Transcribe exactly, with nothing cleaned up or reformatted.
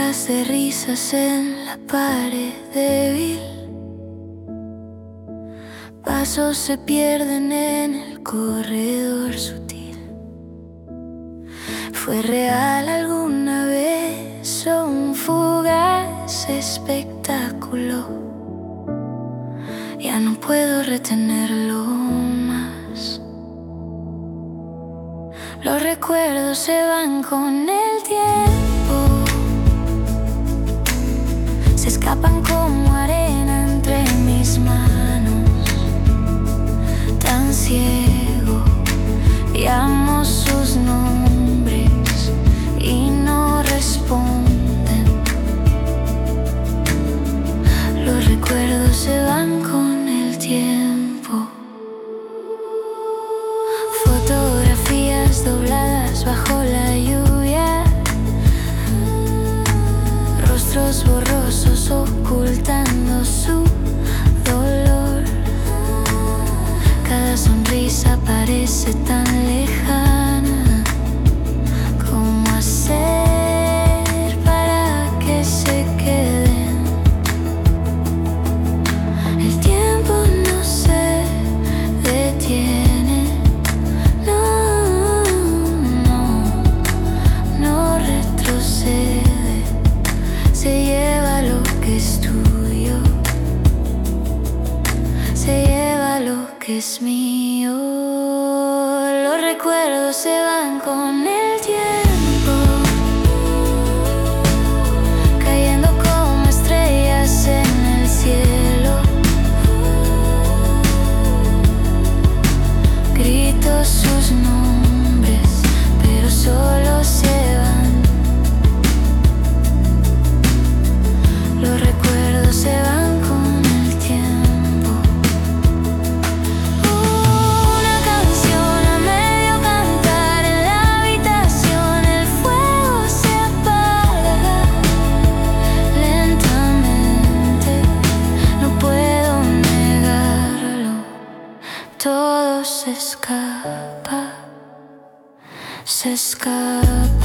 Gotas de risas en la pared débil. Pasos se pierden en el corredor sutil. ¿Fue real alguna vez o un fugaz espectáculo? Ya no puedo retenerlo más. Los recuerdos se van con el tiempo, se escapan como arena entre mis manos. Tan ciego, llamo sus nombres y no responden. Los recuerdos se van con el tiempo. Fotografías dobladas bajo la lluvia, rostros borrosos ocultando su dolor. Cada sonrisa parece tan lejana. ¿Cómo hacer para que se queden? El tiempo no se detiene. No, no, no retrocede. Se lleva lo que es tuyo, se lleva lo que es mío. Los recuerdos se van con el tiempo, cayendo como estrellas en el cielo. Grito sus nombres, pero solo se van. Los recuerdos se van con el tiempo. Una canción a medio cantar en la habitación. El fuego se apaga lentamente. No puedo negarlo. Todo se escapa, se escapa.